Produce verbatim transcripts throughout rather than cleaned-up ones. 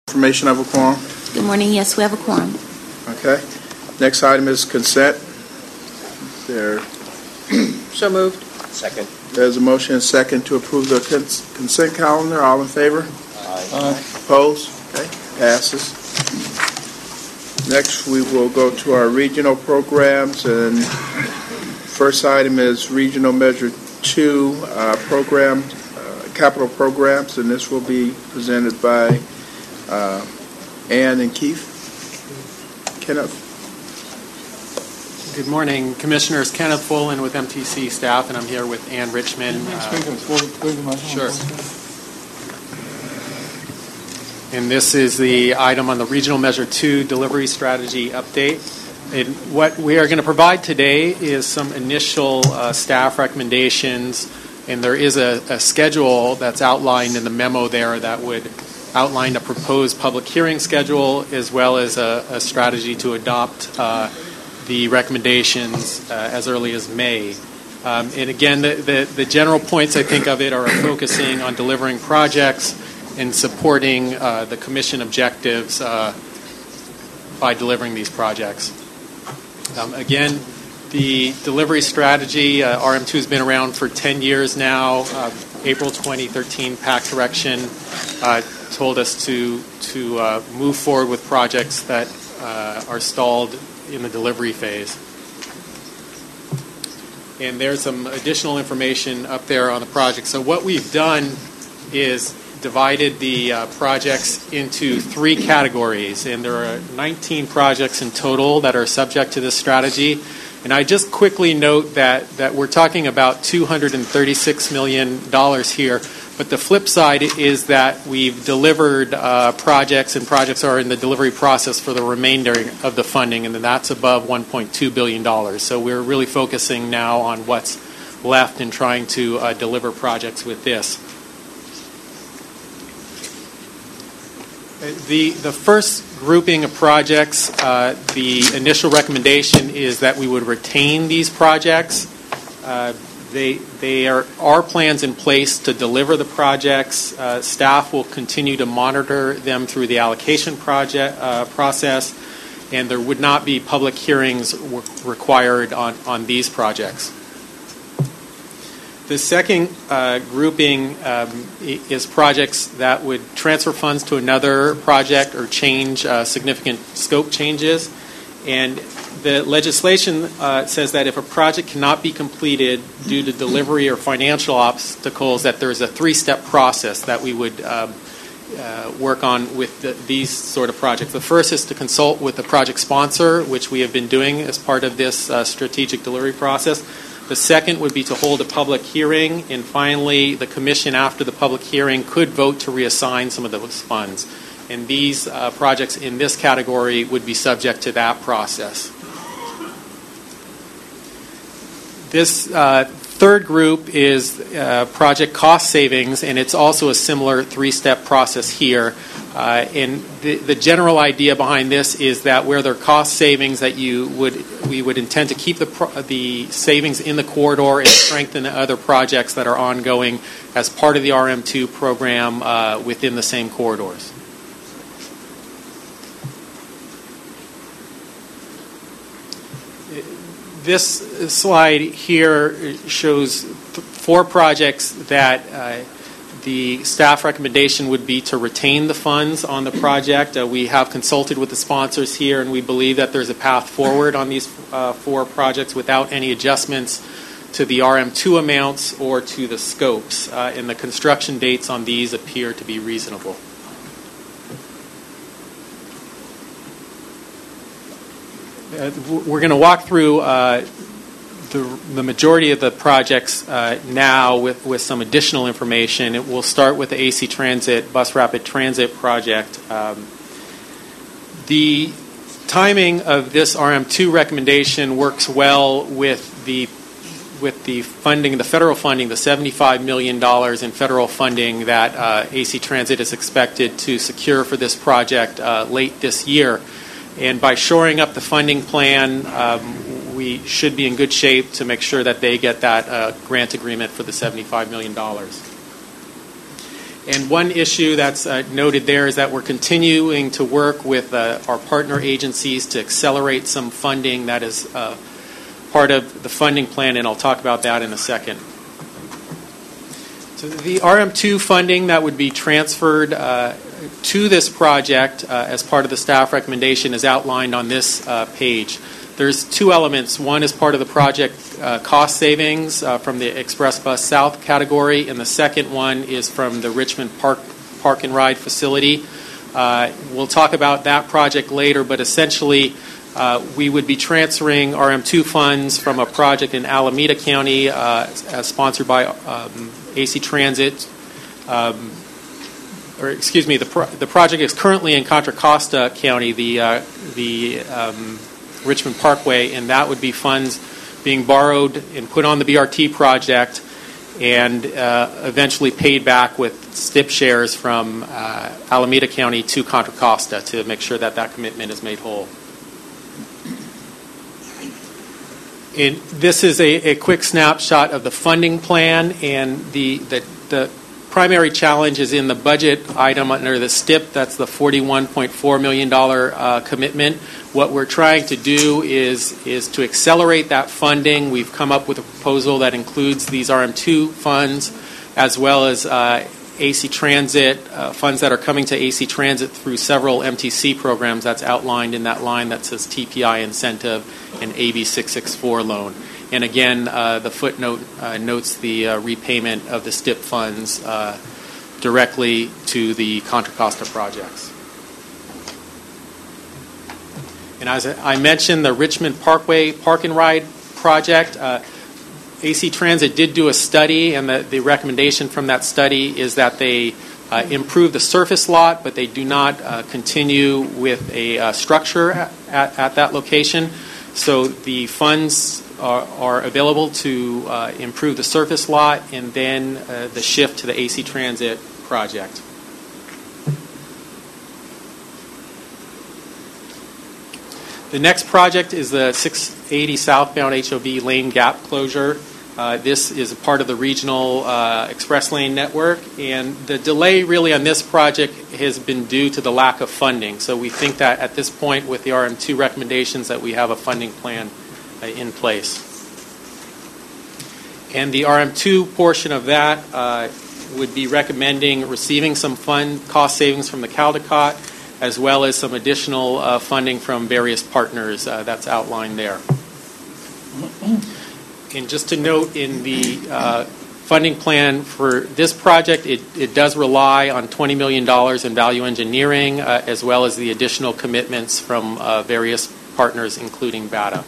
Information of a quorum. Good morning. Yes, we have a quorum. Okay. Next item is consent. There. So moved. Second. There's a motion and second to approve the cons- consent calendar. All in favor? Aye. Aye. Opposed? Okay. Passes. Next, we will go to our regional programs, and first item is Regional Measure Two uh, program, uh, capital programs, and this will be presented by uh, Ann and Keith. Kenneth. Good morning, Commissioners. Kenneth Fullen with M T C staff, and I'm here with Ann Richmond. Uh, sure. And this is the item on the Regional Measure two Delivery Strategy Update. And what we are going to provide today is some initial uh, staff recommendations, and there is a, a schedule that's outlined in the memo there that would outline a proposed public hearing schedule as well as a, a strategy to adopt uh, the recommendations uh, as early as May. Um, and again, the, the, the general points I think of it are focusing on delivering projects and supporting uh, the Commission objectives uh, by delivering these projects. Um, again, the delivery strategy, uh, R M two has been around for ten years now. Uh, April twenty thirteen PAC direction uh, told us to, to uh, move forward with projects that uh, are stalled in the delivery phase. And there's some additional information up there on the project. So what we've done is divided the uh, projects into three categories, and there are nineteen projects in total that are subject to this strategy. And I just quickly note that, that we're talking about two hundred thirty-six million dollars here, but the flip side is that we've delivered uh, projects, and projects are in the delivery process for the remainder of the funding, and that's above one point two billion dollars. So we're really focusing now on what's left and trying to uh, deliver projects with this. The, the first grouping of projects, uh, the initial recommendation is that we would retain these projects. Uh, they they are, are plans in place to deliver the projects. Uh, staff will continue to monitor them through the allocation project uh, process, and there would not be public hearings w- required on, on these projects. The second uh, grouping um, is projects that would transfer funds to another project or change uh, significant scope changes. And the legislation uh, says that if a project cannot be completed due to delivery or financial obstacles, that there's a three-step process that we would um, uh, work on with the, these sort of projects. The first is to consult with the project sponsor, which we have been doing as part of this uh, strategic delivery process. The second would be to hold a public hearing, and finally, the Commission, after the public hearing, could vote to reassign some of those funds. And these uh, projects in this category would be subject to that process. This uh, third group is uh, project cost savings, and it's also a similar three-step process here. Uh, and the, the general idea behind this is that where there are cost savings, that you would we would intend to keep the pro- the savings in the corridor and strengthen the other projects that are ongoing as part of the R M two program uh, within the same corridors. This slide here shows th- four projects that uh, the staff recommendation would be to retain the funds on the project. Uh, we have consulted with the sponsors here, and we believe that there's a path forward on these uh, four projects without any adjustments to the R M two amounts or to the scopes. Uh, and the construction dates on these appear to be reasonable. Uh, we're going to walk through uh, the, the majority of the projects uh, now with, with some additional information. It will start with the A C Transit Bus Rapid Transit project. Um, the timing of this R M two recommendation works well with the with the funding, the federal funding, the seventy-five million dollars in federal funding that uh, A C Transit is expected to secure for this project uh, late this year. And by shoring up the funding plan, um, we should be in good shape to make sure that they get that uh, grant agreement for the seventy-five million dollars. And one issue that's uh, noted there is that we're continuing to work with uh, our partner agencies to accelerate some funding that is uh, part of the funding plan, and I'll talk about that in a second. So the R M two funding that would be transferred uh, to this project uh, as part of the staff recommendation is outlined on this uh, page. There's two elements. One is part of the project uh, cost savings uh, from the Express Bus South category, and the second one is from the Richmond Park Park and Ride facility. Uh, we'll talk about that project later, but essentially uh, we would be transferring R M two funds from a project in Alameda County uh, as sponsored by um, A C Transit. Um, or excuse me, the pro- the project is currently in Contra Costa County, the uh, the um, Richmond Parkway, and that would be funds being borrowed and put on the B R T project and uh, eventually paid back with S T I P shares from uh, Alameda County to Contra Costa to make sure that that commitment is made whole. And this is a, a quick snapshot of the funding plan, and the, the, the primary challenge is in the budget item under the S T I P. That's the forty-one point four million dollars uh, commitment. What we're trying to do is, is to accelerate that funding. We've come up with a proposal that includes these R M two funds as well as uh, A C Transit, uh, funds that are coming to A C Transit through several M T C programs that's outlined in that line that says T P I incentive and A B six sixty-four loan. And again, uh, the footnote uh, notes the uh, repayment of the S T I P funds uh, directly to the Contra Costa projects. And as I mentioned, the Richmond Parkway Park and Ride project, uh, A C Transit did do a study, and the, the recommendation from that study is that they uh, improve the surface lot, but they do not uh, continue with a uh, structure at, at, at that location. So the funds are, are available to uh, improve the surface lot and then uh, the shift to the A C Transit project. The next project is the six eighty southbound H O V lane gap closure. Uh, this is a part of the regional uh, express lane network, and the delay really on this project has been due to the lack of funding. So we think that at this point with the R M two recommendations that we have a funding plan uh, in place. And the R M two portion of that uh, would be recommending receiving some fund cost savings from the Caldecott, as well as some additional uh, funding from various partners uh, that's outlined there. And just to note, in the uh, funding plan for this project, it, it does rely on twenty million dollars in value engineering, uh, as well as the additional commitments from uh, various partners, including B A T A.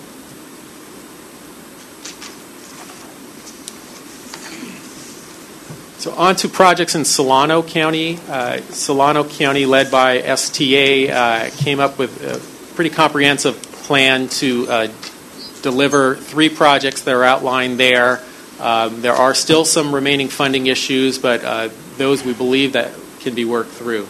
So on to projects in Solano County. Uh, Solano County, led by S T A, uh, came up with a pretty comprehensive plan to uh, deliver three projects that are outlined there. Um, there are still some remaining funding issues, but uh, those we believe that can be worked through.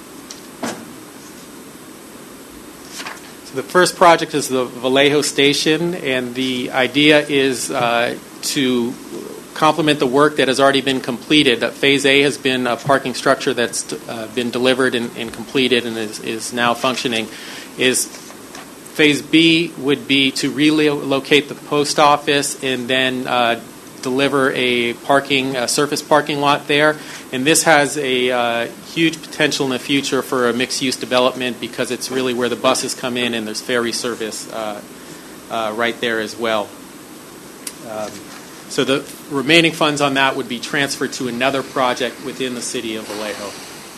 So the first project is the Vallejo Station, and the idea is uh, to complement the work that has already been completed. That Phase A has been a parking structure that's uh, been delivered and, and completed and is, is now functioning. Is Phase B would be to relocate the post office and then uh, deliver a parking a surface parking lot there. And this has a uh, huge potential in the future for a mixed-use development because it's really where the buses come in and there's ferry service uh, uh, right there as well. Um, So the remaining funds on that would be transferred to another project within the city of Vallejo.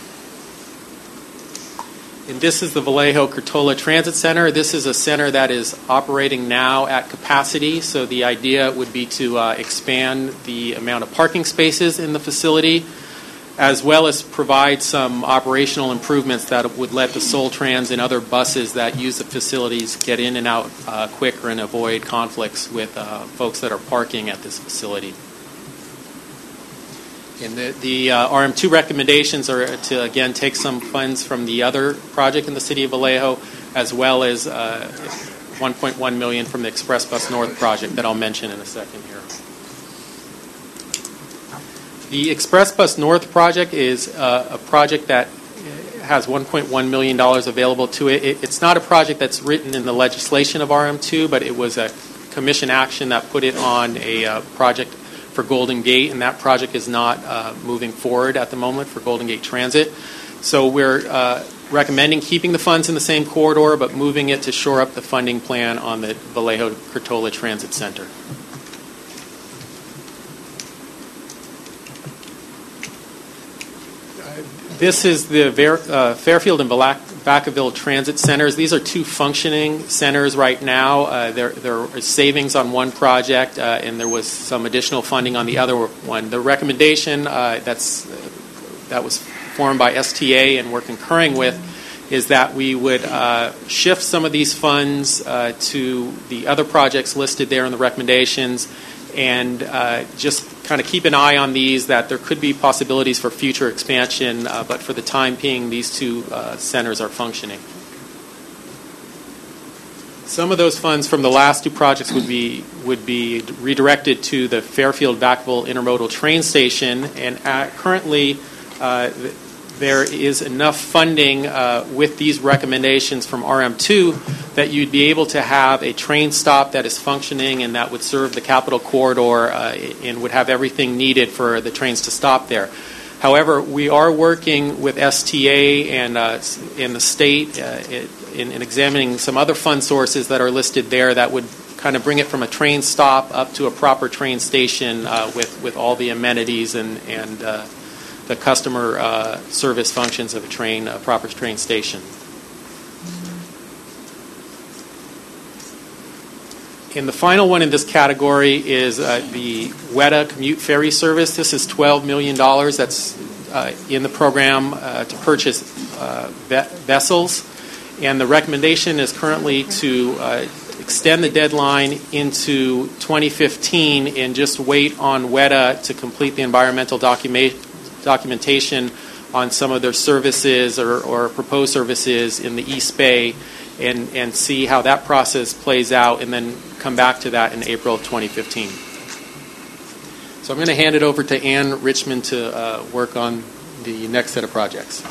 And this is the Vallejo Curtola Transit Center. This is a center that is operating now at capacity. So the idea would be to uh, expand the amount of parking spaces in the facility, as well as provide some operational improvements that would let the Sol Trans and other buses that use the facilities get in and out uh, quicker and avoid conflicts with uh, folks that are parking at this facility. And the, the uh, R M two recommendations are to, again, take some funds from the other project in the city of Vallejo, as well as uh, one point one million dollars from the Express Bus North project that I'll mention in a second here. The Express Bus North project is uh, a project that has one point one million dollars available to it. it. It's not a project that's written in the legislation of R M two, but it was a commission action that put it on a uh, project for Golden Gate, and that project is not uh, moving forward at the moment for Golden Gate Transit. So we're uh, recommending keeping the funds in the same corridor, but moving it to shore up the funding plan on the Vallejo-Curtola Transit Center. This is the uh, Fairfield and Vacaville Transit Centers. These are two functioning centers right now. Uh, there, there is savings on one project, uh, and there was some additional funding on the other one. The recommendation uh, that's uh, that was formed by S T A and we're concurring with is that we would uh, shift some of these funds uh, to the other projects listed there in the recommendations, and uh, just kind of keep an eye on these, that there could be possibilities for future expansion, uh, but for the time being, these two uh, centers are functioning. Some of those funds from the last two projects would be would be redirected to the Fairfield-Vacaville Intermodal Train Station, and at, currently uh, there is enough funding uh, with these recommendations from R M two that you'd be able to have a train stop that is functioning and that would serve the Capital Corridor uh, and would have everything needed for the trains to stop there. However, we are working with S T A and uh, in the state uh, in, in examining some other fund sources that are listed there that would kind of bring it from a train stop up to a proper train station uh, with, with all the amenities and, and uh, the customer uh, service functions of a train, a proper train station. And the final one in this category is uh, the Weta Commute Ferry Service. This is twelve million dollars that's uh, in the program uh, to purchase uh, ve- vessels. And the recommendation is currently to uh, extend the deadline into twenty fifteen and just wait on Weta to complete the environmental document documentation on some of their services or, or proposed services in the East Bay, and, and see how that process plays out, and then come back to that in April of twenty fifteen. So I'm going to hand it over to Ann Richmond to uh, work on the next set of projects.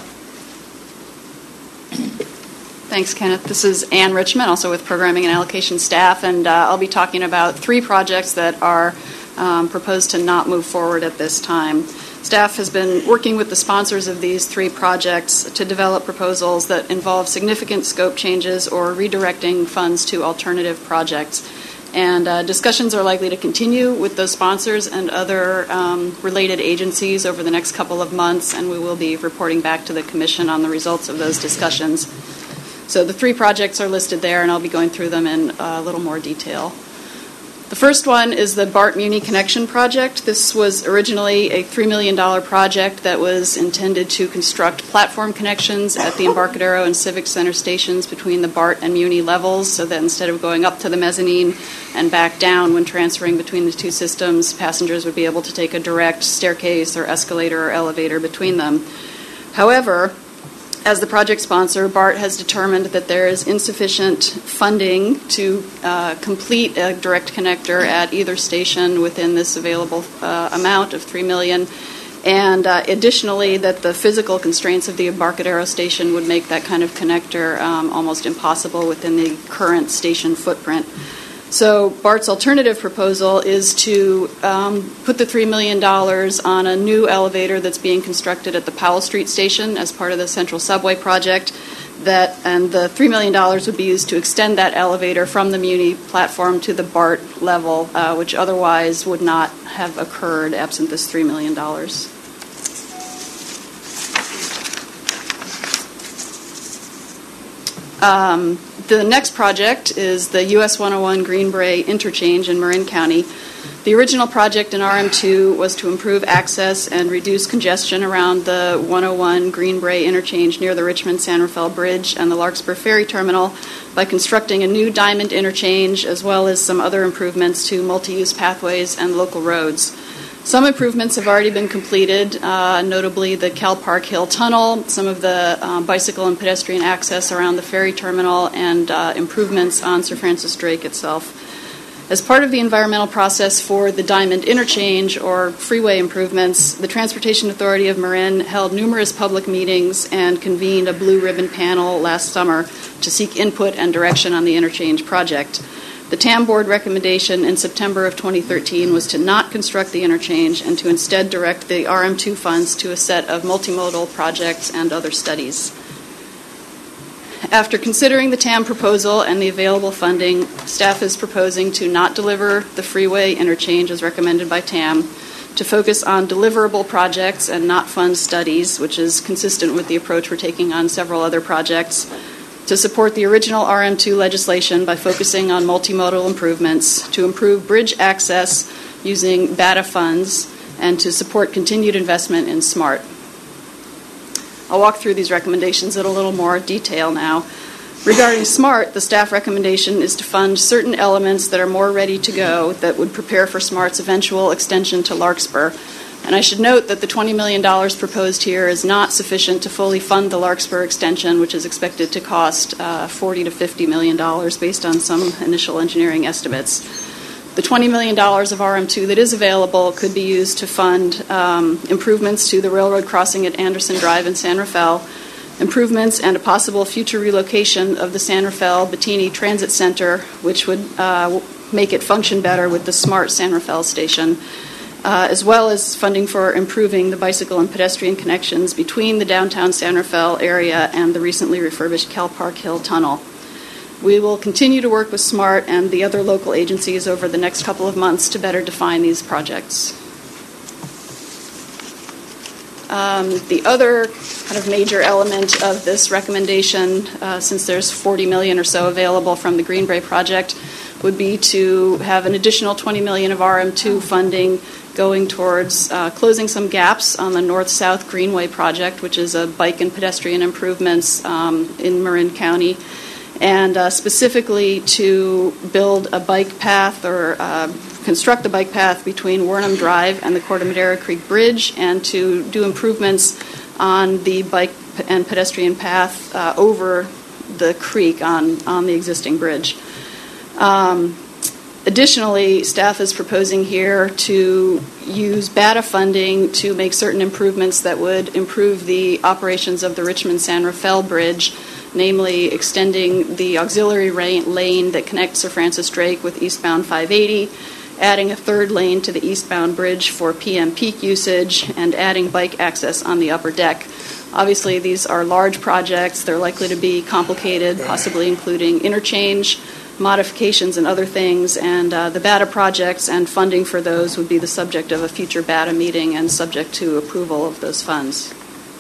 Thanks, Kenneth. This is Ann Richmond, also with Programming and Allocation staff, and uh, I'll be talking about three projects that are um, proposed to not move forward at this time. Staff has been working with the sponsors of these three projects to develop proposals that involve significant scope changes or redirecting funds to alternative projects. And uh, discussions are likely to continue with those sponsors and other um, related agencies over the next couple of months, and we will be reporting back to the Commission on the results of those discussions. So the three projects are listed there, and I'll be going through them in a little more detail. The first one is the BART Muni Connection Project. This was originally a three million dollars project that was intended to construct platform connections at the Embarcadero and Civic Center stations between the BART and Muni levels, so that instead of going up to the mezzanine and back down when transferring between the two systems, passengers would be able to take a direct staircase or escalator or elevator between them. However, as the project sponsor, BART has determined that there is insufficient funding to uh, complete a direct connector at either station within this available uh, amount of three million dollars, and uh, additionally that the physical constraints of the Embarcadero station would make that kind of connector um, almost impossible within the current station footprint. So BART's alternative proposal is to um, put the three million dollars on a new elevator that's being constructed at the Powell Street Station as part of the Central Subway project. That, and the three million dollars would be used to extend that elevator from the Muni platform to the BART level, uh, which otherwise would not have occurred absent this three million dollars. Um, the next project is the U S one oh one Green Bray Interchange in Marin County. The original project in R M two was to improve access and reduce congestion around the one oh one Green Bray Interchange near the Richmond-San Rafael Bridge and the Larkspur Ferry Terminal by constructing a new diamond interchange as well as some other improvements to multi-use pathways and local roads. Some improvements have already been completed, uh, notably the Cal Park Hill Tunnel, some of the um, bicycle and pedestrian access around the ferry terminal, and uh, improvements on Sir Francis Drake itself. As part of the environmental process for the Diamond Interchange or freeway improvements, the Transportation Authority of Marin held numerous public meetings and convened a blue ribbon panel last summer to seek input and direction on the interchange project. The T A M board recommendation in September of twenty thirteen was to not construct the interchange and to instead direct the R M two funds to a set of multimodal projects and other studies. After considering the T A M proposal and the available funding, staff is proposing to not deliver the freeway interchange as recommended by T A M, to focus on deliverable projects and not fund studies, which is consistent with the approach we're taking on several other projects, to support the original R M two legislation by focusing on multimodal improvements, to improve bridge access using B A T A funds, and to support continued investment in SMART. I'll walk through these recommendations in a little more detail now. Regarding SMART, the staff recommendation is to fund certain elements that are more ready to go that would prepare for SMART's eventual extension to Larkspur. And I should note that the twenty million dollars proposed here is not sufficient to fully fund the Larkspur extension, which is expected to cost uh, forty to fifty million dollars based on some initial engineering estimates. The twenty million dollars of R M two that is available could be used to fund um, improvements to the railroad crossing at Anderson Drive in San Rafael, improvements and a possible future relocation of the San Rafael-Bettini Transit Center, which would uh, make it function better with the SMART San Rafael station, uh, as well as funding for improving the bicycle and pedestrian connections between the downtown San Rafael area and the recently refurbished Cal Park Hill Tunnel. We will continue to work with SMART and the other local agencies over the next couple of months to better define these projects. Um, the other kind of major element of this recommendation, uh, since there's forty million dollars or so available from the Greenbrae project, would be to have an additional twenty million dollars of R M two funding going towards uh, closing some gaps on the North-South Greenway project, which is a bike and pedestrian improvements um, in Marin County, and uh, specifically to build a bike path or uh, construct a bike path between Wernham Drive and the Corte Madera Creek Bridge, and to do improvements on the bike and pedestrian path uh, over the creek on, on the existing bridge. Um, additionally, staff is proposing here to use B A T A funding to make certain improvements that would improve the operations of the Richmond-San Rafael Bridge, namely extending the auxiliary lane that connects Sir Francis Drake with eastbound five eighty, adding a third lane to the eastbound bridge for P M peak usage, and adding bike access on the upper deck. Obviously, these are large projects. They're likely to be complicated, possibly including interchange, modifications, and other things, and uh, the B A T A projects and funding for those would be the subject of a future B A T A meeting and subject to approval of those funds.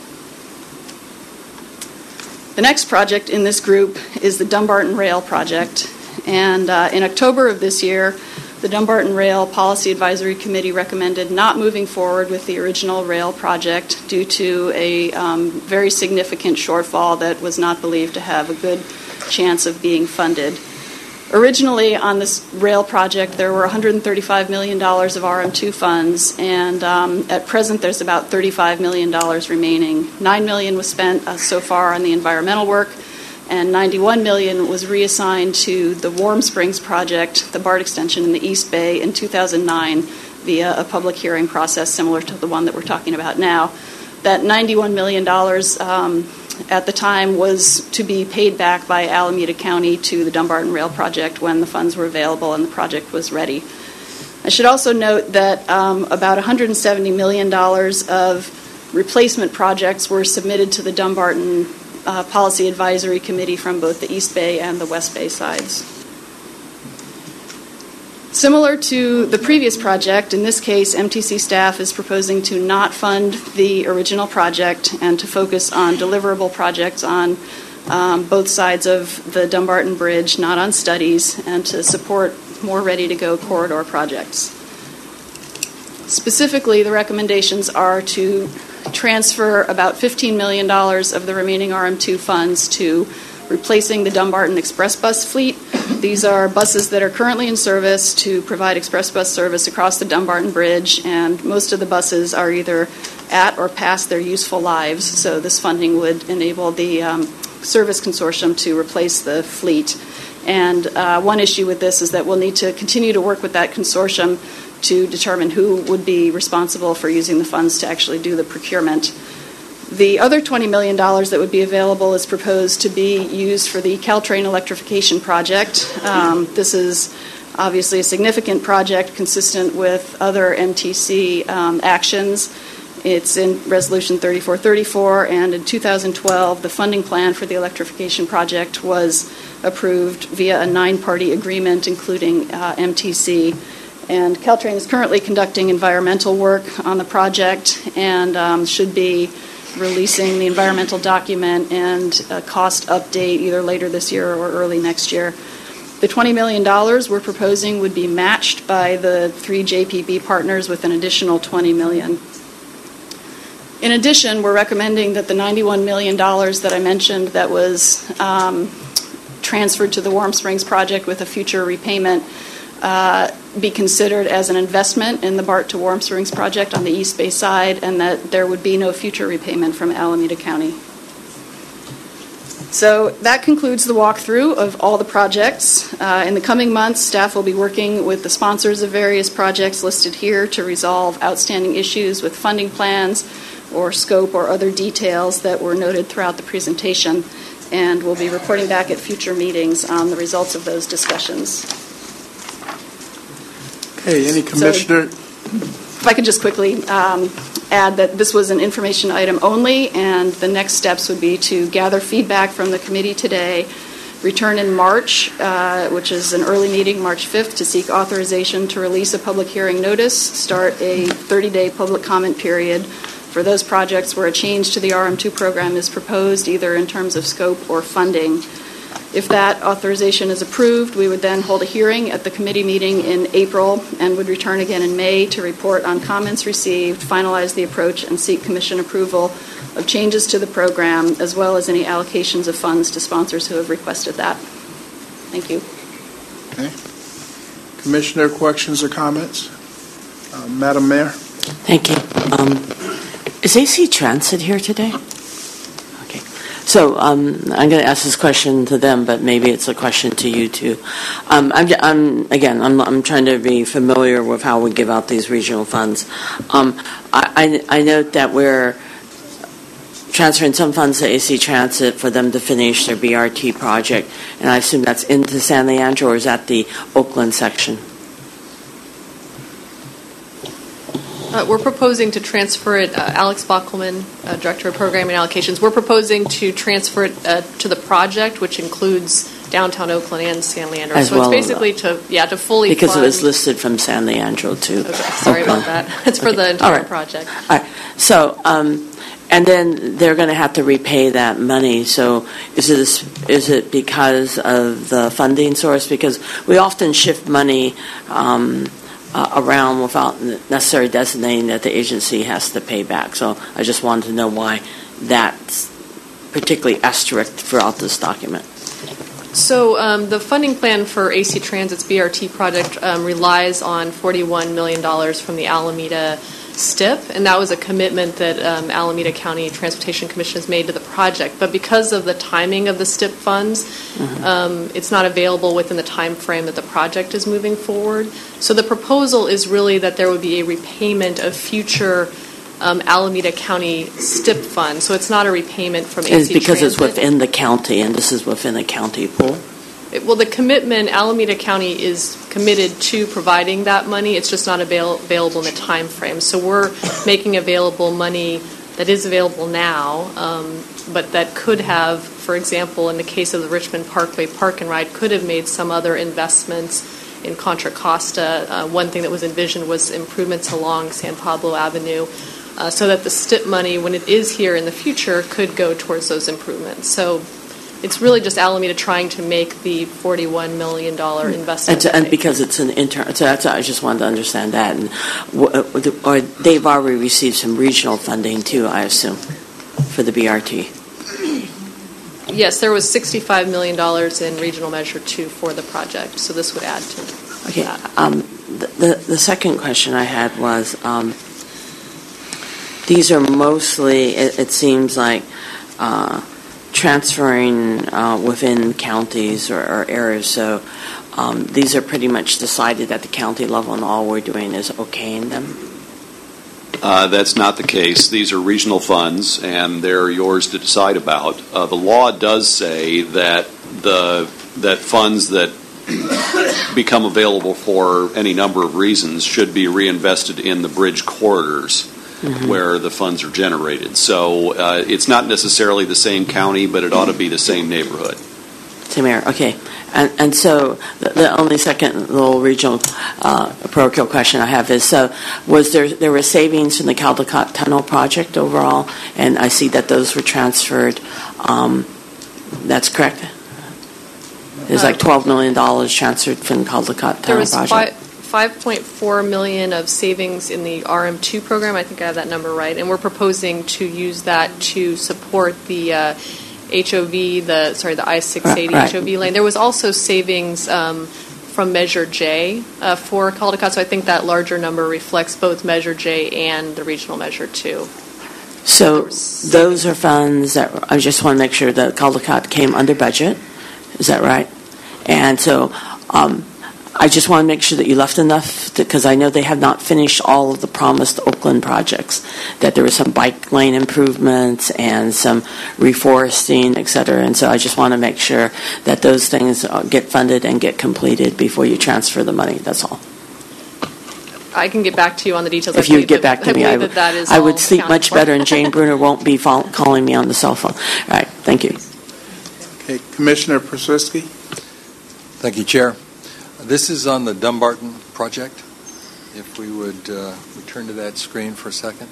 The next project in this group is the Dumbarton Rail project, and uh, in October of this year, the Dumbarton Rail Policy Advisory Committee recommended not moving forward with the original rail project due to a um, very significant shortfall that was not believed to have a good chance of being funded. Originally, on this rail project, there were one hundred thirty-five million dollars of R M two funds, and um, at present there's about thirty-five million dollars remaining. nine million dollars was spent uh, so far on the environmental work, and ninety-one million dollars was reassigned to the Warm Springs project, the BART extension in the East Bay, in two thousand nine via a public hearing process similar to the one that we're talking about now. That ninety-one million dollars um, at the time was to be paid back by Alameda County to the Dumbarton Rail project when the funds were available and the project was ready. I should also note that um, about one hundred seventy million dollars of replacement projects were submitted to the Dumbarton uh, Policy Advisory Committee from both the East Bay and the West Bay sides. Similar to the previous project, in this case, M T C staff is proposing to not fund the original project and to focus on deliverable projects on um, both sides of the Dumbarton Bridge, not on studies, and to support more ready-to-go corridor projects. Specifically, the recommendations are to transfer about fifteen million dollars of the remaining R M two funds to replacing the Dumbarton Express Bus fleet. These are buses that are currently in service to provide express bus service across the Dumbarton Bridge, and most of the buses are either at or past their useful lives, so this funding would enable the um, service consortium to replace the fleet. And uh, one issue with this is that we'll need to continue to work with that consortium to determine who would be responsible for using the funds to actually do the procurement. The other twenty million dollars that would be available is proposed to be used for the Caltrain electrification project. Um, this is obviously a significant project consistent with other M T C um, actions. It's in Resolution thirty-four thirty-four, and in two thousand twelve, the funding plan for the electrification project was approved via a nine-party agreement, including uh, M T C. And Caltrain is currently conducting environmental work on the project and um, should be releasing the environmental document and a cost update either later this year or early next year. The twenty million dollars we're proposing would be matched by the three J P B partners with an additional twenty million dollars. In addition, we're recommending that the ninety-one million dollars that I mentioned that was um, transferred to the Warm Springs project with a future repayment uh, be considered as an investment in the BART to Warm Springs project on the East Bay side, and that there would be no future repayment from Alameda County. So that concludes the walkthrough of all the projects. Uh, in the coming months, staff will be working with the sponsors of various projects listed here to resolve outstanding issues with funding plans or scope or other details that were noted throughout the presentation, and we'll be reporting back at future meetings on the results of those discussions. Okay, any commissioner? So, if I could just quickly um, add that this was an information item only, and the next steps would be to gather feedback from the committee today, return in March, uh, which is an early meeting, March fifth, to seek authorization to release a public hearing notice, start a thirty-day public comment period for those projects where a change to the R M two program is proposed, either in terms of scope or funding. If that authorization is approved, we would then hold a hearing at the committee meeting in April and would return again in May to report on comments received, finalize the approach, and seek commission approval of changes to the program, as well as any allocations of funds to sponsors who have requested that. Thank you. Okay. Commissioner, questions or comments? Uh, Madam Mayor? Thank you. Um, is A C Transit here today? Okay. So um, I'm going to ask this question to them, but maybe it's a question to you too. Um, I'm, I'm again, I'm, I'm trying to be familiar with how we give out these regional funds. Um, I, I, I note that we're transferring some funds to A C Transit for them to finish their B R T project, and I assume that's into San Leandro, or is that the Oakland section? Uh, we're proposing to transfer it, uh, Alex Bockelman, uh, Director of Programming and Allocations, we're proposing to transfer it uh, to the project, which includes downtown Oakland and San Leandro. As so well, it's basically to, yeah, to fully because fund. It was listed from San Leandro to Okay, sorry Oakland. about that. It's for Okay. the entire All right. project. All right. So, um, and then they're going to have to repay that money. So is it is it because of the funding source? Because we often shift money um, uh, around without necessarily designating that the agency has to pay back. So I just wanted to know why that's particularly asterisk throughout this document. So um, the funding plan for A C Transit's B R T project um, relies on forty-one million dollars from the Alameda S T I P, and that was a commitment that um, Alameda County Transportation Commission has made to the project. But because of the timing of the S T I P funds, mm-hmm. um, it's not available within the time frame that the project is moving forward. So the proposal is really that there would be a repayment of future um, Alameda County S T I P funds. So it's not a repayment from A C It's because Transit. it's within the county, and this is within a county pool. It, well, the commitment, Alameda County is committed to providing that money. It's just not avail- available in the time frame. So we're making available money that is available now, um, but that could have, for example, in the case of the Richmond Parkway Park and Ride, could have made some other investments in Contra Costa. Uh, one thing that was envisioned was improvements along San Pablo Avenue, uh, so that the S T I P money, when it is here in the future, could go towards those improvements. So it's really just Alameda trying to make the forty-one million dollars investment. And, and because it's an intern, so that's I just wanted to understand that. And or they've already received some regional funding too, I assume, for the B R T. Yes, there was sixty-five million dollars in Regional Measure two for the project, so this would add to okay. that. Um, the, the the second question I had was um, these are mostly. It, it seems like. Uh, transferring uh, within counties or, or areas, so um, these are pretty much decided at the county level, and all we're doing is okaying them? Uh, that's not the case. These are regional funds, and they're yours to decide about. Uh, the law does say that the that funds that become available for any number of reasons should be reinvested in the bridge corridors mm-hmm. where the funds are generated. So uh, it's not necessarily the same county, but it ought to be the same neighborhood. Same area, okay. And, and so the, the only second little regional uh, parochial question I have is, so was there there were savings from the Caldecott Tunnel project overall, and I see that those were transferred. Um, that's correct? There's like twelve million dollars transferred from the Caldecott Tunnel there was project. five point four million dollars of savings in the R M two program. I think I have that number right. And we're proposing to use that to support the uh, H O V, the sorry, the I six eighty right, right. H O V lane. There was also savings um, from Measure J uh, for Caldecott, so I think that larger number reflects both Measure J and the regional Measure two. So those are funds that I just want to make sure that Caldecott came under budget. Is that right? And so um, I just want to make sure that you left enough, because I know they have not finished all of the promised Oakland projects, that there were some bike lane improvements and some reforesting, et cetera. And so I just want to make sure that those things get funded and get completed before you transfer the money. That's all. I can get back to you on the details. If you get back to I me, I would, that that is I would sleep much for. better, and Jane Bruner won't be fall, calling me on the cell phone. All right, thank you. Okay, Commissioner Perswiski. Thank you, Chair. This is on the Dumbarton project. If we would uh, return to that screen for a second.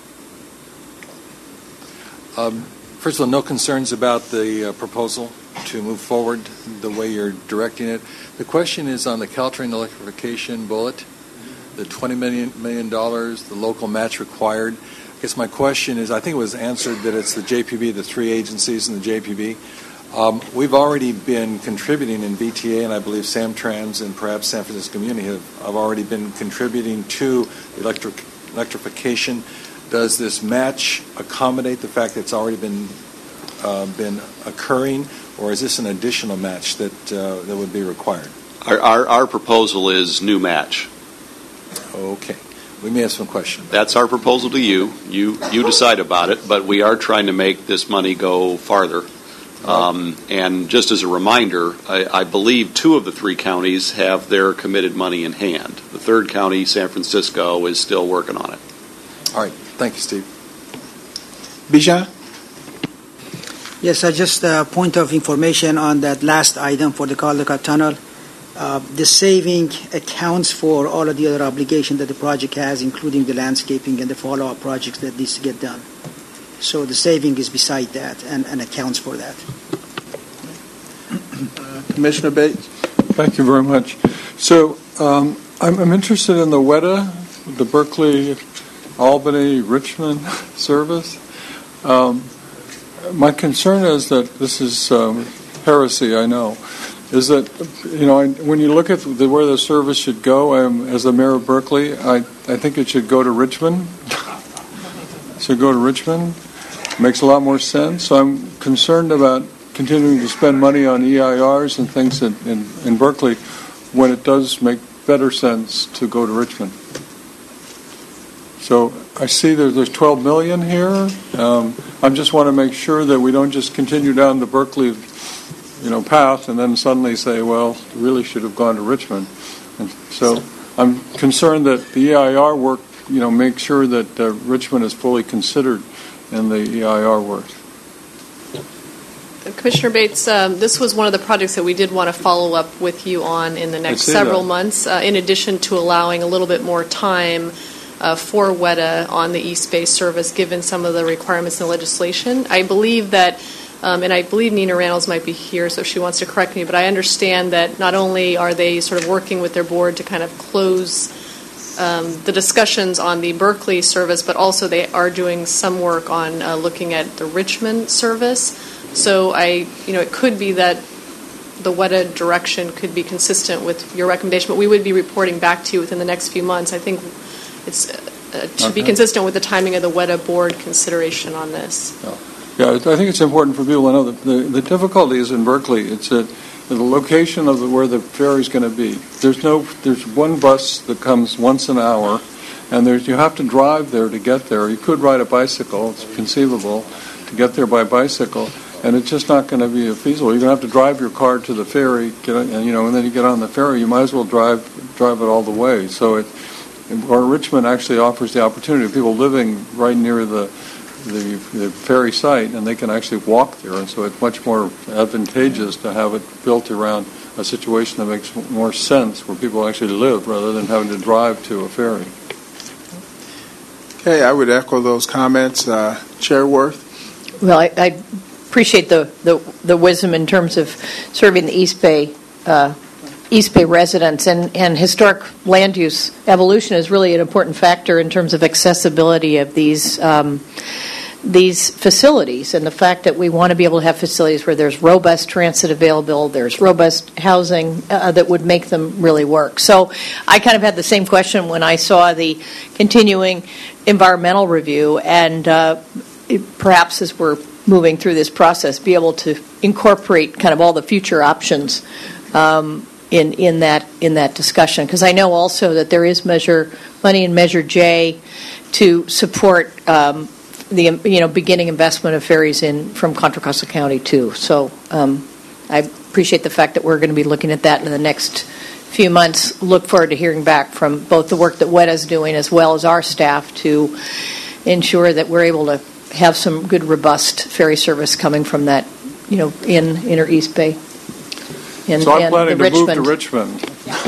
Um, first of all, no concerns about the uh, proposal to move forward the way you're directing it. The question is on the Caltrain electrification bullet, the twenty million dollars, the local match required. I guess my question is, I think it was answered that it's the J P B, the three agencies in the J P B. Um, we've already been contributing in V T A, and I believe Samtrans and perhaps San Francisco Community have, have already been contributing to electric, electrification. Does this match accommodate the fact that it's already been uh, been occurring, or is this an additional match that uh, that would be required? Our, our, our proposal is new match. Okay. We may have some questions. That's our proposal to you. You you decide about it, but we are trying to make this money go farther. Um, and just as a reminder, I, I believe two of the three counties have their committed money in hand. The third county, San Francisco, is still working on it. All right. Thank you, Steve. Bijan? Yes, uh, just a point of information on that last item for the Caldecott Tunnel. Uh, the saving accounts for all of the other obligations that the project has, including the landscaping and the follow-up projects that needs to get done. So the saving is beside that and, and accounts for that. Uh, Commissioner Bates? Thank you very much. So um, I'm, I'm interested in the W E D A, the Berkeley, Albany, Richmond service. Um, my concern is that this is um, heresy, I know, is that, you know, when you look at the, where the service should go, um, as the mayor of Berkeley, I, I think it should go to Richmond. It should go to Richmond. Makes a lot more sense. So I'm concerned about continuing to spend money on E I Rs and things in, in, in Berkeley when it does make better sense to go to Richmond. So I see that there's twelve million dollars here. Um, I just want to make sure that we don't just continue down the Berkeley, you know, path and then suddenly say, well, really should have gone to Richmond. And so I'm concerned that the E I R work, you know, make sure that uh, Richmond is fully considered in the E I R work. Commissioner Bates, um, this was one of the projects that we did want to follow up with you on in the next several that. months, uh, in addition to allowing a little bit more time uh, for W E D A on the East Bay service, given some of the requirements in the legislation. I believe that, um, and I believe Nina Reynolds might be here, so if she wants to correct me, but I understand that not only are they sort of working with their board to kind of close Um, the discussions on the Berkeley service, but also they are doing some work on uh, looking at the Richmond service. So I, you know, it could be that the W E D A direction could be consistent with your recommendation, but we would be reporting back to you within the next few months. I think it's uh, to okay. be consistent with the timing of the W E D A board consideration on this. Oh. Yeah, I think it's important for people to know that the, the difficulty is in Berkeley. It's at the location of the, where the ferry is going to be. There's no, there's one bus that comes once an hour, and there's you have to drive there to get there. You could ride a bicycle; it's conceivable to get there by bicycle, and it's just not going to be feasible. You're going to have to drive your car to the ferry, get, and you know, and then you get on the ferry. You might as well drive drive it all the way. So it, or Richmond actually offers the opportunity of people living right near the. The, the ferry site, and they can actually walk there, and so it's much more advantageous to have it built around a situation that makes more sense, where people actually live rather than having to drive to a ferry. Okay, I would echo those comments. Uh, Chair Worth? Well, I, I appreciate the, the, the wisdom in terms of serving the East Bay uh, East Bay residents, and, and historic land use evolution is really an important factor in terms of accessibility of these um, these facilities, and the fact that we want to be able to have facilities where there's robust transit available, there's robust housing uh, that would make them really work. So I kind of had the same question when I saw the continuing environmental review, and uh, it, perhaps as we're moving through this process, be able to incorporate kind of all the future options um, in in that in that discussion, because I know also that there is measure money in Measure J to support um, the you know beginning investment of ferries in from Contra Costa County too. So um, I appreciate the fact that we're going to be looking at that in the next few months. Look forward to hearing back from both the work that W E D A is doing as well as our staff to ensure that we're able to have some good robust ferry service coming from that you know in Inner East Bay. And, so I'm and planning to Richmond. move to Richmond.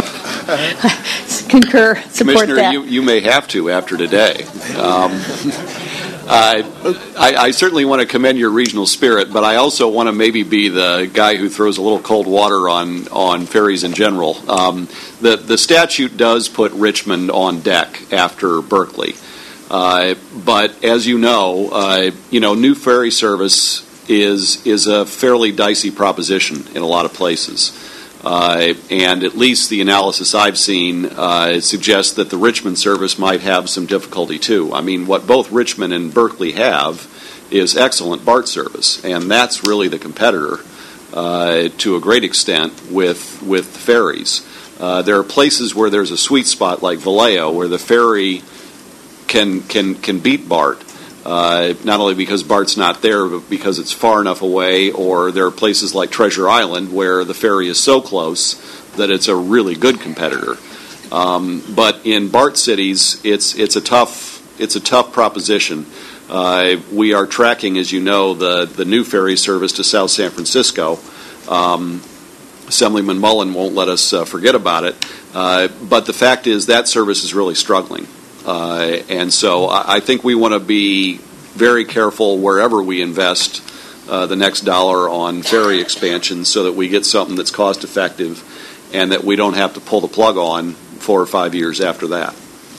Concur, support Commissioner, that. you, you may have to after today. Um, uh, I, I certainly want to commend your regional spirit, but I also want to maybe be the guy who throws a little cold water on, on ferries in general. Um, the, the statute does put Richmond on deck after Berkeley. Uh, but as you know, uh, you know, new ferry service is is a fairly dicey proposition in a lot of places. Uh, and at least the analysis I've seen uh, suggests that the Richmond service might have some difficulty too. I mean, what both Richmond and Berkeley have is excellent BART service, and that's really the competitor uh, to a great extent with with ferries. Uh, there are places where there's a sweet spot like Vallejo where the ferry can can can beat BART. Uh, not only because BART's not there, but because it's far enough away, or there are places like Treasure Island where the ferry is so close that it's a really good competitor. Um, but in BART cities, it's it's a tough it's a tough proposition. Uh, we are tracking, as you know, the the new ferry service to South San Francisco. Um, Assemblyman Mullen won't let us uh, forget about it. Uh, but the fact is that service is really struggling. Uh, and so I, I think we want to be very careful wherever we invest uh, the next dollar on ferry expansion so that we get something that's cost effective and that we don't have to pull the plug on four or five years after that.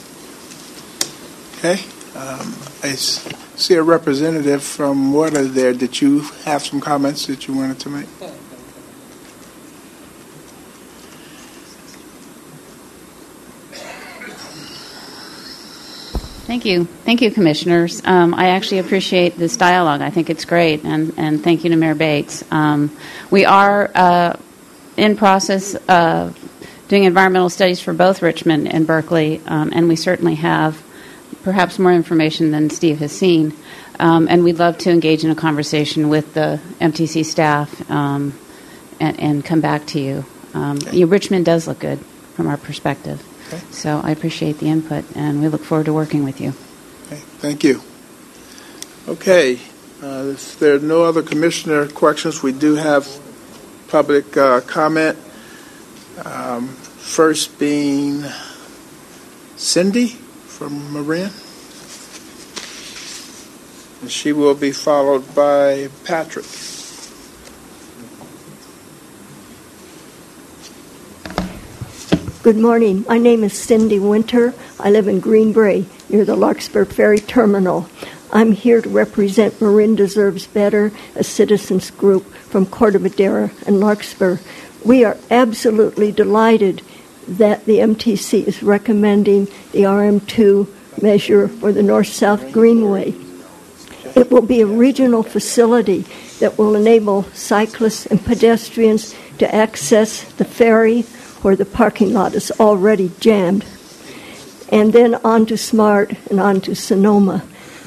Okay. Um, I s- see a representative from W E D A there. Did you have some comments that you wanted to make? Thank you. Thank you, Commissioners. Um, I actually appreciate this dialogue. I think it's great, and, and thank you to Mayor Bates. Um, we are uh, in process of doing environmental studies for both Richmond and Berkeley, um, and we certainly have perhaps more information than Steve has seen. Um, and we'd love to engage in a conversation with the M T C staff um, and, and come back to you. Um, okay. you. Richmond does look good from our perspective. Okay. So I appreciate the input, and we look forward to working with you. Okay, thank you. Okay, uh, if there are no other commissioner questions, we do have public uh, comment. Um, first being Cindy from Marin. And she will be followed by Patrick. Good morning. My name is Cindy Winter. I live in Greenbrae near the Larkspur Ferry Terminal. I'm here to represent Marin Deserves Better, a citizens group from Corte Madera and Larkspur. We are absolutely delighted that the M T C is recommending the R M two measure for the North-South Greenway. It will be a regional facility that will enable cyclists and pedestrians to access the ferry where the parking lot is already jammed, and then on to SMART and on to Sonoma.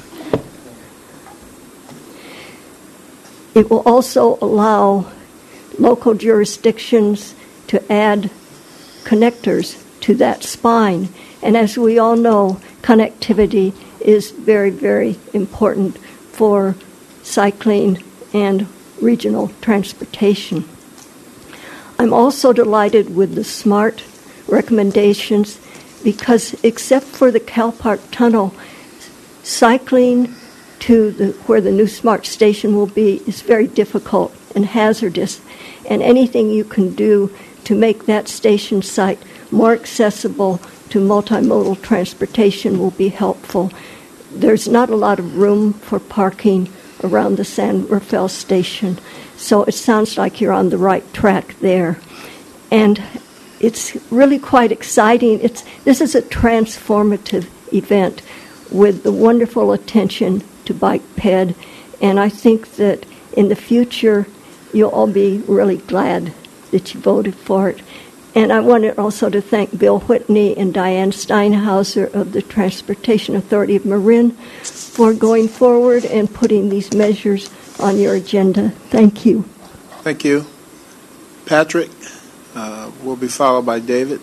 It will also allow local jurisdictions to add connectors to that spine. And as we all know, connectivity is very, very important for cycling and regional transportation. I'm also delighted with the SMART recommendations because except for the Cal Park Tunnel, cycling to the, where the new SMART station will be is very difficult and hazardous, and anything you can do to make that station site more accessible to multimodal transportation will be helpful. There's not a lot of room for parking around the San Rafael station, so it sounds like you're on the right track there. And it's really quite exciting. It's, this is a transformative event with the wonderful attention to bike ped, and I think that in the future you'll all be really glad that you voted for it. And I wanted also to thank Bill Whitney and Diane Steinhauser of the Transportation Authority of Marin for going forward and putting these measures on your agenda. Thank you. Thank you. Patrick uh, will be followed by David.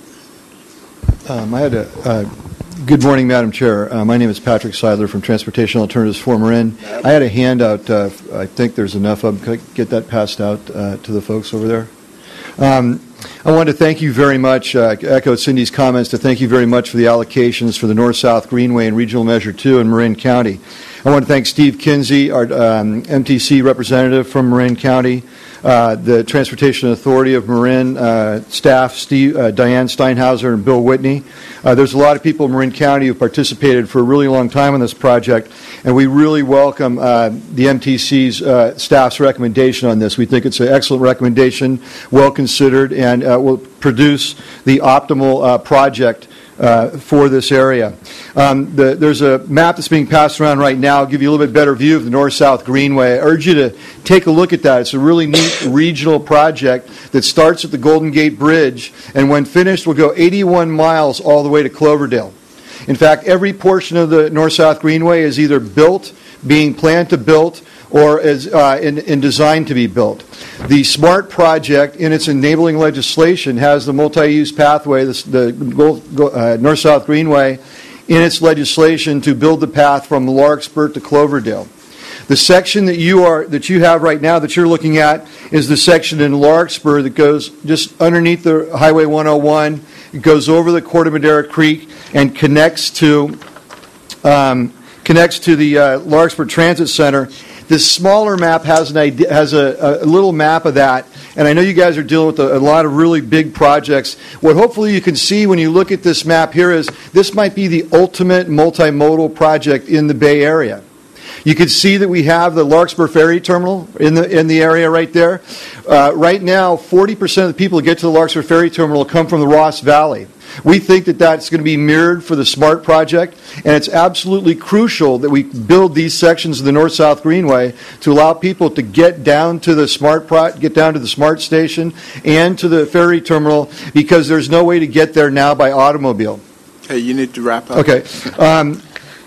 Um, I had a uh, good morning, Madam Chair. Uh, my name is Patrick Seidler from Transportation Alternatives for Marin. I had a handout. Uh, I think there's enough of them. Could I get that passed out uh, to the folks over there? Um, I want to thank you very much, uh, echo Cindy's comments, to thank you very much for the allocations for the North-South Greenway and Regional Measure two in Marin County. I want to thank Steve Kinsey, our um, M T C representative from Marin County, uh, the Transportation Authority of Marin uh, staff, Steve, uh, Diane Steinhauser and Bill Whitney. Uh, there's a lot of people in Marin County who participated for a really long time on this project, and we really welcome uh, the M T C's uh, staff's recommendation on this. We think it's an excellent recommendation, well considered, and uh, will produce the optimal uh, project Uh, for this area. Um, the, there's a map that's being passed around right now. I'll give you a little bit better view of the North-South Greenway. I urge you to take a look at that. It's a really neat regional project that starts at the Golden Gate Bridge, and when finished will go eighty-one miles all the way to Cloverdale. In fact, every portion of the North-South Greenway is either built, being planned to build, or is uh, in, in design to be built. The SMART project, in its enabling legislation, has the multi-use pathway, the, the uh, North-South Greenway, in its legislation to build the path from Larkspur to Cloverdale. The section that you are that you have right now that you're looking at is the section in Larkspur that goes just underneath the Highway one oh one. It goes over the Corte Madera Creek and connects to um, connects to the uh, Larkspur Transit Center. This smaller map has an idea, has a, a little map of that, and I know you guys are dealing with a, a lot of really big projects. What hopefully you can see when you look at this map here is this might be the ultimate multimodal project in the Bay Area. You can see that we have the Larkspur Ferry Terminal in the in the area right there. Uh, right now, forty percent of the people who get to the Larkspur Ferry Terminal come from the Ross Valley. We think that that's going to be mirrored for the SMART project, and it's absolutely crucial that we build these sections of the North-South Greenway to allow people to get down to the SMART pro- get down to the SMART station and to the ferry terminal, because there's no way to get there now by automobile. Hey, you need to wrap up. Okay. Um,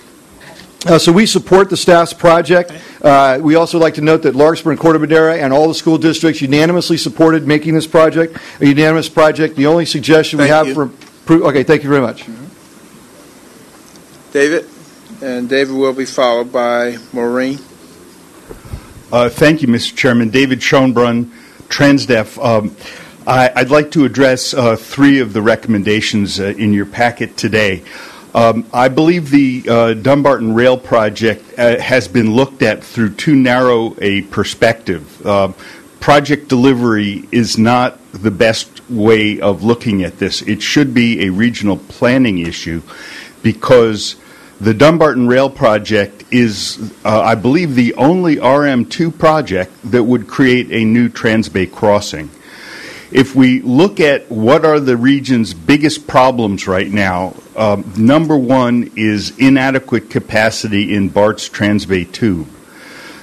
Uh, so we support the staff's project. Uh, we also like to note that Larkspur and Corte Madera and all the school districts unanimously supported making this project a unanimous project. The only suggestion thank we have you. for pro- okay, thank you very much. Mm-hmm. David, and David will be followed by Maureen. Uh, thank you, Mister Chairman. David Schoenbrunn, Transdev. Um, I, I'd like to address uh, three of the recommendations uh, in your packet today. Um, I believe the uh, Dumbarton Rail Project uh, has been looked at through too narrow a perspective. Uh, project delivery is not the best way of looking at this. It should be a regional planning issue, because the Dumbarton Rail Project is, uh, I believe, the only R M two project that would create a new Transbay crossing. If we look at what are the region's biggest problems right now, um, number one is inadequate capacity in Bart's Transbay tube.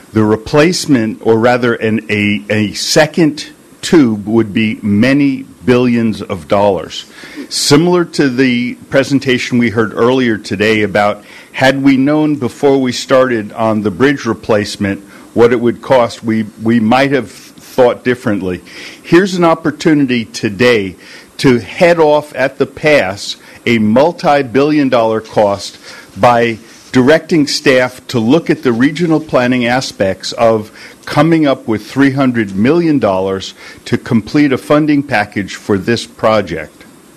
The replacement, or rather an, a, a second tube, would be many billions of dollars. Similar to the presentation we heard earlier today about, had we known before we started on the bridge replacement what it would cost, we, we might have thought differently. Here's an opportunity today to head off at the pass a multi-billion dollar cost by directing staff to look at the regional planning aspects of coming up with three hundred million dollars to complete a funding package for this project.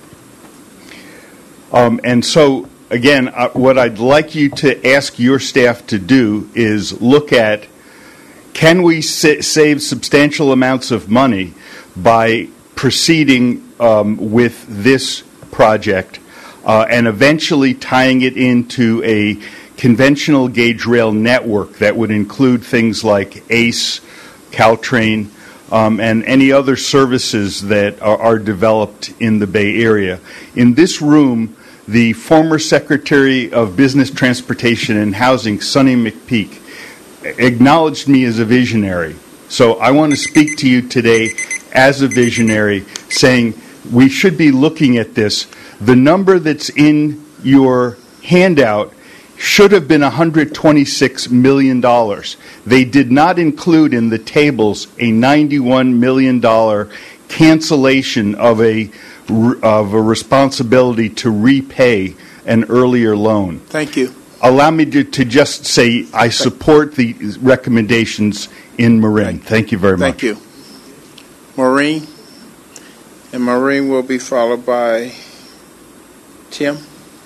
Um, and so, again, uh, what I'd like you to ask your staff to do is look at, can we sa- save substantial amounts of money by proceeding um, with this project uh, and eventually tying it into a conventional gauge rail network that would include things like ACE, Caltrain, um, and any other services that are, are developed in the Bay Area. In this room, the former Secretary of Business, Transportation, and Housing, Sonny McPeak, acknowledged me as a visionary. So I want to speak to you today as a visionary, saying we should be looking at this. The number that's in your handout should have been one hundred twenty-six million dollars. They did not include in the tables a ninety-one million dollars cancellation of a, of a responsibility to repay an earlier loan. Thank you. Allow me to, to just say I support the recommendations in Marin. Thank you very much. Thank you. Maureen, and Maureen will be followed by Tim.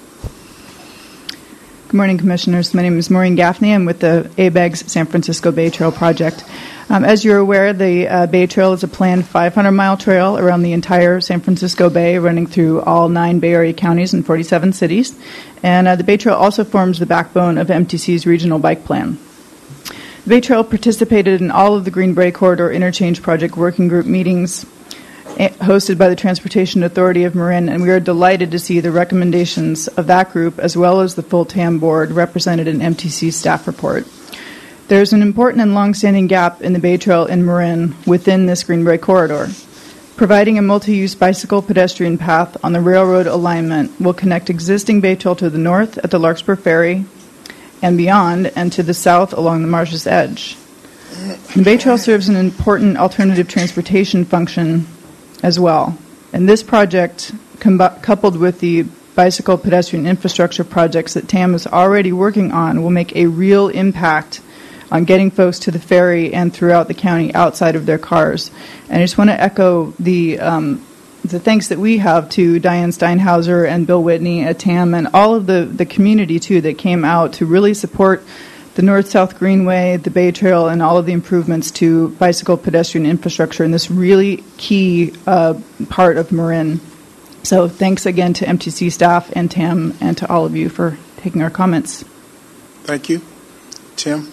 Good morning, Commissioners. My name is Maureen Gaffney. I'm with the A B E G's San Francisco Bay Trail Project. Um, as you're aware, the uh, Bay Trail is a planned five hundred mile trail around the entire San Francisco Bay, running through all nine Bay Area counties and forty-seven cities. And uh, the Bay Trail also forms the backbone of M T C's regional bike plan. The Bay Trail participated in all of the Green Bay Corridor Interchange Project Working Group meetings hosted by the Transportation Authority of Marin, and we are delighted to see the recommendations of that group as well as the full T A M board represented in M T C's staff report. There's an important and long-standing gap in the Bay Trail in Marin within this Green Bay corridor. Providing a multi-use bicycle pedestrian path on the railroad alignment will connect existing Bay Trail to the north at the Larkspur Ferry and beyond, and to the south along the marsh's edge. The Bay Trail serves an important alternative transportation function as well. And this project, com- coupled with the bicycle pedestrian infrastructure projects that T A M is already working on, will make a real impact on getting folks to the ferry and throughout the county outside of their cars. And I just want to echo the um, the thanks that we have to Diane Steinhauser and Bill Whitney at T A M and all of the, the community, too, that came out to really support the North-South Greenway, the Bay Trail, and all of the improvements to bicycle pedestrian infrastructure in this really key uh, part of Marin. So thanks again to M T C staff and T A M and to all of you for taking our comments. Thank you. Tim?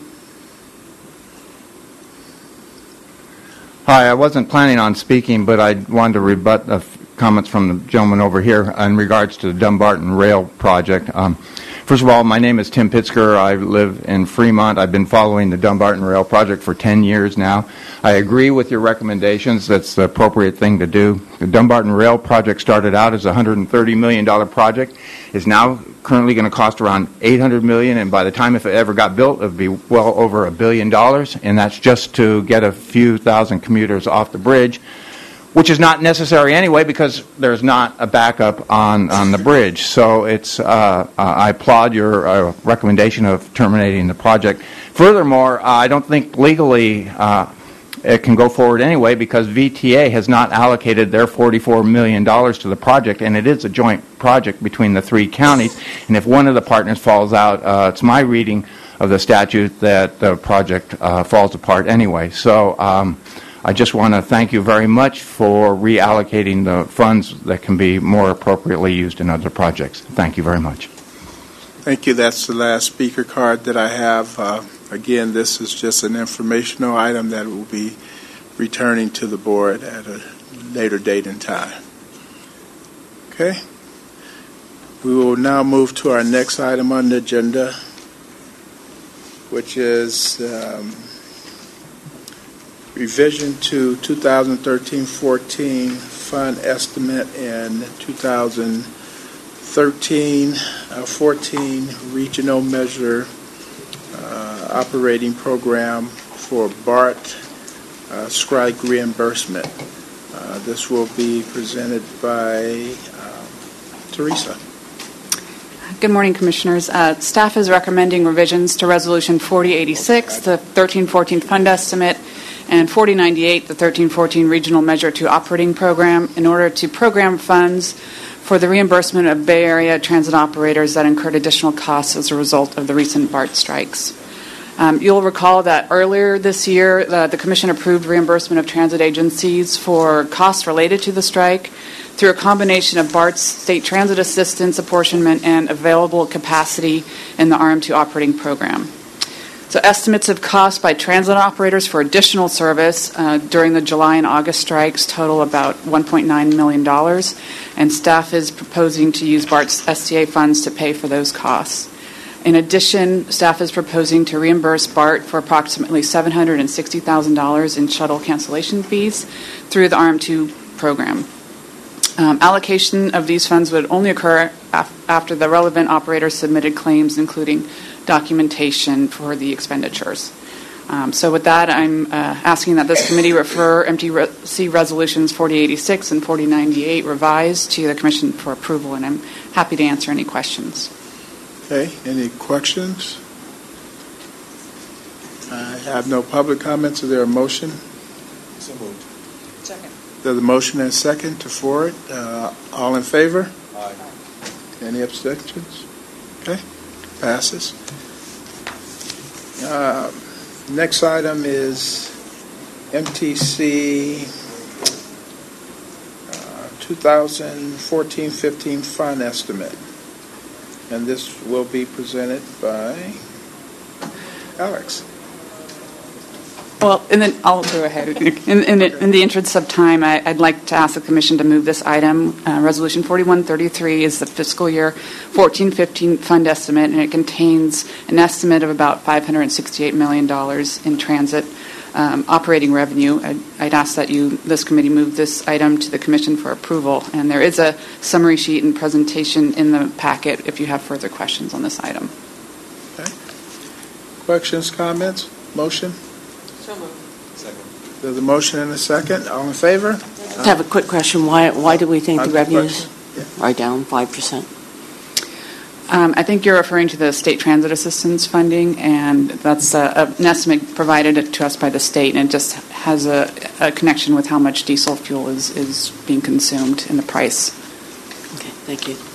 Hi, I wasn't planning on speaking, but I wanted to rebut the f- comments from the gentleman over here in regards to the Dumbarton Rail project. Um, First of all, my name is Tim Pitzker. I live in Fremont. I've been following the Dumbarton Rail project for ten years now. I agree with your recommendations. That's the appropriate thing to do. The Dumbarton Rail project started out as a one hundred thirty million dollars project. It's now currently going to cost around eight hundred million dollars, and by the time if it ever got built, it would be well over a billion dollars, and that's just to get a few thousand commuters off the bridge, which is not necessary anyway because there's not a backup on, on the bridge. So it's uh, uh, I applaud your uh, recommendation of terminating the project. Furthermore, uh, I don't think legally uh, it can go forward anyway because V T A has not allocated their forty-four million dollars to the project, and it is a joint project between the three counties. And if one of the partners falls out, uh, it's my reading of the statute that the project uh, falls apart anyway. So um, I just want to thank you very much for reallocating the funds that can be more appropriately used in other projects. Thank you very much. Thank you. That's the last speaker card that I have. Uh, again, this is just an informational item that will be returning to the board at a later date and time. Okay. We will now move to our next item on the agenda, which is um, revision to two thousand thirteen fourteen fund estimate and two thousand thirteen fourteen regional measure uh, operating program for BART uh, strike reimbursement. Uh, this will be presented by um, Teresa. Good morning, Commissioners. Uh, staff is recommending revisions to Resolution forty eighty-six, the thirteen fourteen fund estimate, and forty ninety-eight, the thirteen fourteen regional measure to operating program, in order to program funds for the reimbursement of Bay Area transit operators that incurred additional costs as a result of the recent BART strikes. Um, you'll recall that earlier this year, the, the Commission approved reimbursement of transit agencies for costs related to the strike through a combination of BART's state transit assistance apportionment and available capacity in the R M two operating program. So estimates of costs by transit operators for additional service uh, during the July and August strikes total about one point nine million dollars, and staff is proposing to use BART's S T A funds to pay for those costs. In addition, staff is proposing to reimburse BART for approximately seven hundred sixty thousand dollars in shuttle cancellation fees through the R M two program. Um, allocation of these funds would only occur af- after the relevant operator submitted claims, including documentation for the expenditures. Um, so with that, I'm uh, asking that this committee refer M T C Resolutions forty eighty-six and forty ninety-eight revised to the Commission for approval, and I'm happy to answer any questions. Okay, any questions? I have no public comments. Is there a motion? So moved. Second. There's a motion and a second to forward. Uh, all in favor? Aye. Any abstentions? Okay, passes. Uh, next item is M T C uh, twenty fourteen fifteen fund estimate. And this will be presented by Alex. Well, and then I'll go ahead. In, in, in the interest of time, I, I'd like to ask the Commission to move this item. Uh, Resolution forty-one thirty-three is the fiscal year fourteen fifteen fund estimate, and it contains an estimate of about five hundred sixty-eight million dollars in transit um, operating revenue. I'd, I'd ask that you, this committee, move this item to the Commission for approval. And there is a summary sheet and presentation in the packet if you have further questions on this item. Okay. Questions, comments, motion? So moved. Second. There's a motion and a second. All in favor? I have a quick question. Why why do we think the revenues are down five percent? Um, I think you're referring to the state transit assistance funding, and that's a, an estimate provided to us by the state, and it just has a, a connection with how much diesel fuel is, is being consumed in the price. Okay, thank you.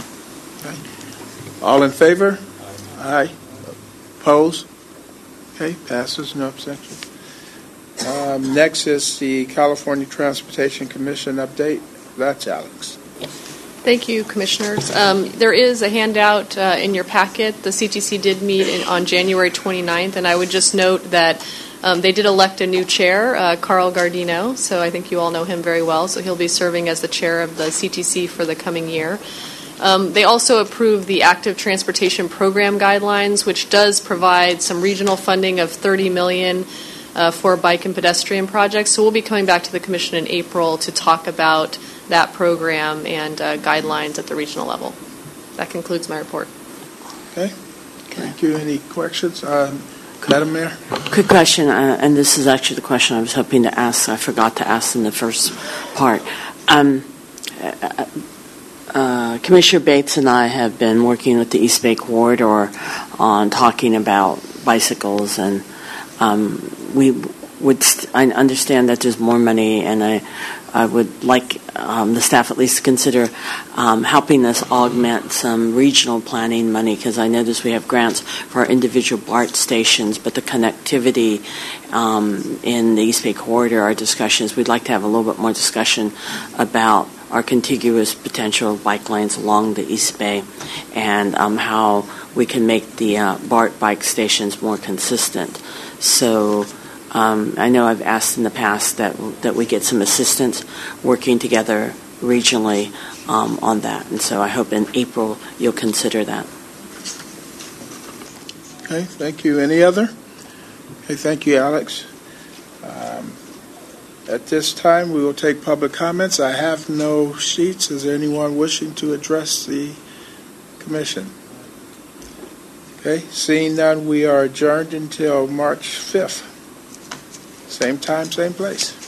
Okay. All in favor? Aye. Aye. Opposed? Okay, passes, no abstentions. Um, next is the California Transportation Commission update. That's Alex. Thank you, Commissioners. Um, there is a handout uh, in your packet. The C T C did meet in, on January twenty-ninth, and I would just note that um, they did elect a new chair, uh, Carl Gardino, so I think you all know him very well, so he'll be serving as the chair of the C T C for the coming year. Um, they also approved the Active Transportation Program Guidelines, which does provide some regional funding of thirty million dollars uh, for bike and pedestrian projects, so we'll be coming back to the Commission in April to talk about that program and uh, guidelines at the regional level. That concludes my report. Okay. Thank you. Any questions? Um, Madam Mayor? Quick question, uh, and this is actually the question I was hoping to ask. I forgot to ask in the first part. Um, uh, uh, Commissioner Bates and I have been working with the East Bay Corridor on talking about bicycles, and um, we would st- I understand that there's more money, and I I would like um, the staff at least to consider um, helping us augment some regional planning money, because I notice we have grants for our individual BART stations, but the connectivity um, in the East Bay Corridor, our discussions, we'd like to have a little bit more discussion about our contiguous potential bike lanes along the East Bay and um, how we can make the uh, BART bike stations more consistent. So Um, I know I've asked in the past that that we get some assistance working together regionally um, on that, and so I hope in April you'll consider that. Okay, thank you. Any other? Okay, thank you, Alex. Um, At this time, we will take public comments. I have no sheets. Is there anyone wishing to address the commission? Okay, seeing none, we are adjourned until March fifth. Same time, same place.